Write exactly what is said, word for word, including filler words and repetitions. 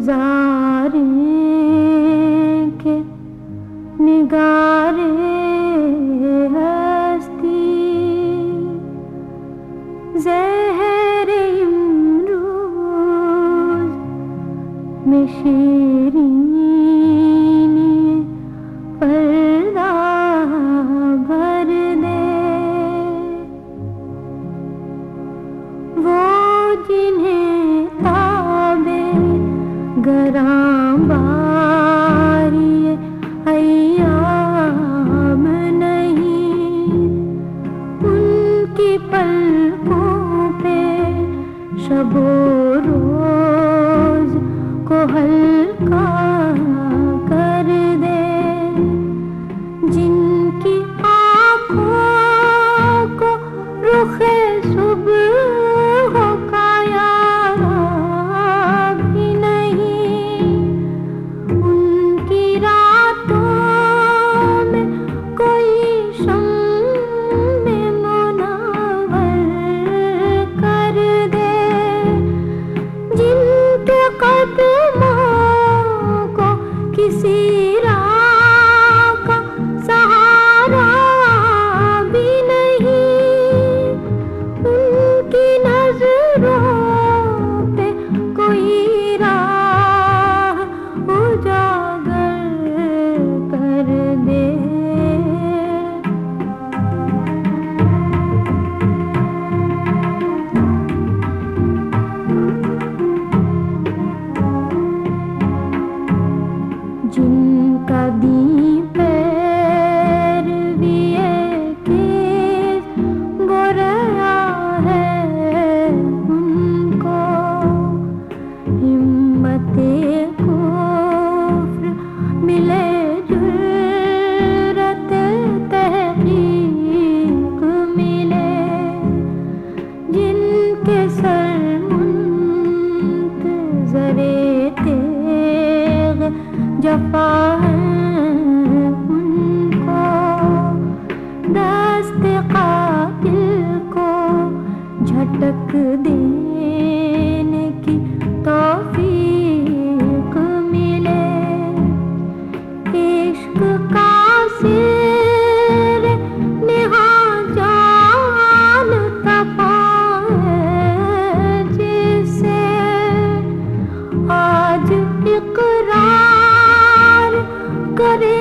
गुजारे के निगारे हस्ती ज़हरे इमरोज़ में शीरीनी पर्दा भर दे वो जिन्हें ताबे गरां बारी अय्याम नहीं उनकी पलकों पे शबो रोज को हल्का कर दे जिनकी आँखों को रुखे सुबह हो काया भी नहीं उनकी रातों में कोई शम्मे मुनव्वर कर दे जिनके कदमों को किसी राह का सहारा भी नहीं उनकी नजरों पे कोई राह उजागर कर दे जिनका दी पैरविए केस गोरया है उनको हिम्मते कुफ्र मिले जुर्रत तहकीक मिले जिनके सर मुंतज़रे तेग जफा है उनको दस्ते कातिल को झटक देने की तौफीक मिले इश्क का सिर निहा जान तपा है जिसे आज इकरार करे